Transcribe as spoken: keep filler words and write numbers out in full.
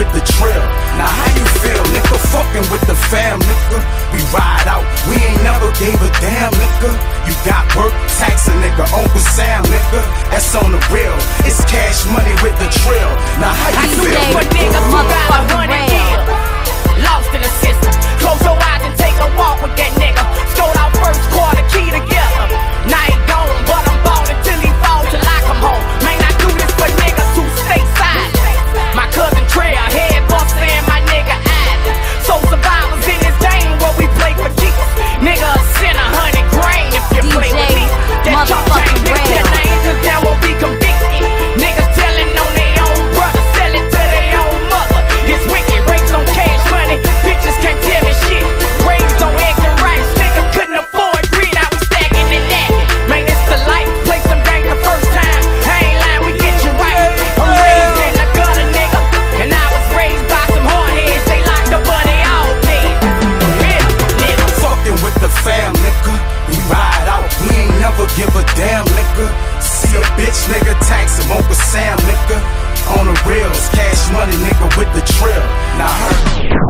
the trill. Now how you feel, nigga? Fucking with the fam, nigga. We ride out, we ain't never gave a damn, nigga. You got work, tax a nigga, Uncle Sam, nigga. That's on the real. It's cash money with the trill. Now how you feel, nigga? Niggas who got a hundred years, lost in the system. Close your eyes and take a walk with that nigga. Stole out first quarter, key together. Now he gone, but I'm ballin' till he fall till I come home. Man, I do this for niggas who stay silent. My cousin Trey, a head buster, and my nigga Island. So survivors in this game where we play for keeps. Nigga, send a hundred grain if you play with me. That chop chain, nigga, tell names cause there won't be convicted. Niggas telling on their own brother, sell it to their own mother. It's wicked, rates on cash money, bitches can't tell me shit. Raised on eggs and rice, nigga couldn't afford greed, I was stacking and knacking. Man, it's the life, play some game the first time. I ain't lying, we get you right. I'm raised in the gutter, nigga, and I was raised by some hardheads. They locked the money all day. Yeah, nigga. Fucking with the fam, nigga. We ride out, we ain't never give a damn, nigga. See a bitch, nigga, tax him, Uncle Sam, nigga. On the reals, cash money, nigga, with the trill. Now her